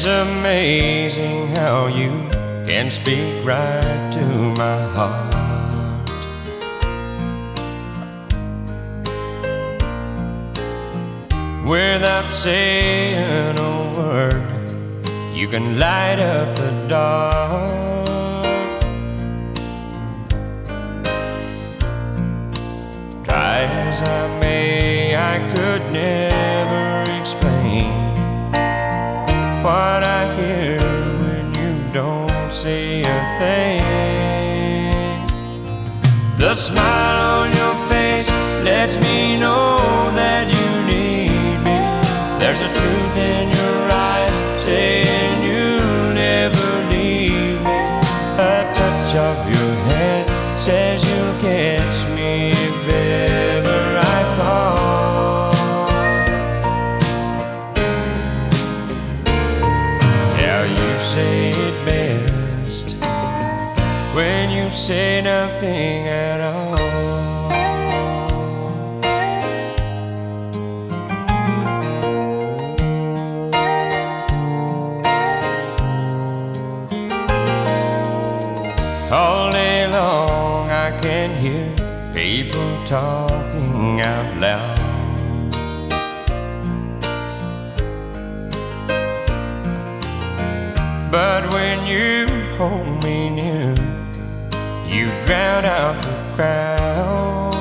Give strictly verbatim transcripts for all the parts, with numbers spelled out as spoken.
amazing how you can speak right to my heart. Without saying a word, you can light up the dark. Try as I may, I could never explain what I hear when you don't say a thing. The smile on your face lets me know that you need me. There's a truth in your eyes saying you'll never leave me. A touch of your hand says you'll catch me if ever I fall. Now you say it best when you say nothing at all. All day long I can hear people talking out loud. But when you hold me near, you drown out the crowd.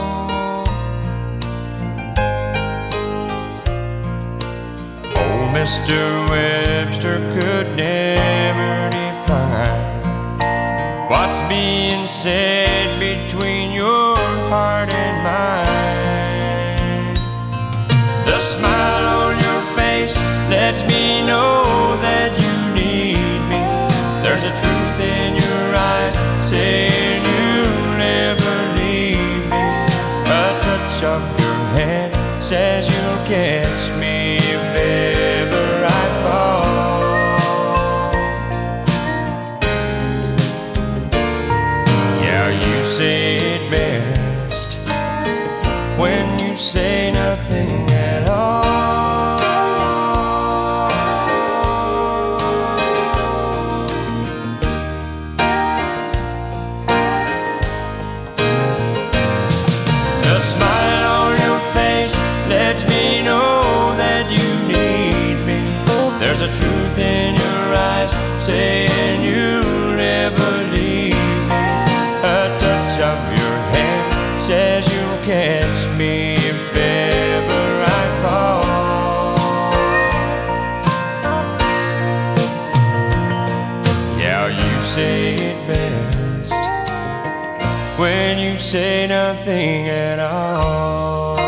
Old Mister Webster could never define what's being said between your heart and mine. The smile on your face lets me know that you need me. There's a truth in your eyes saying you'll never leave me. A touch of your hand says you'll catch me if ever I fall. You say it best when you say nothing at all. The smile on your face lets me know that you need me. There's a truth in your eyes saying you'll never leave me. A touch of your hand says you'll catch me if ever I fall. Yeah, you say it best when you say nothing at all.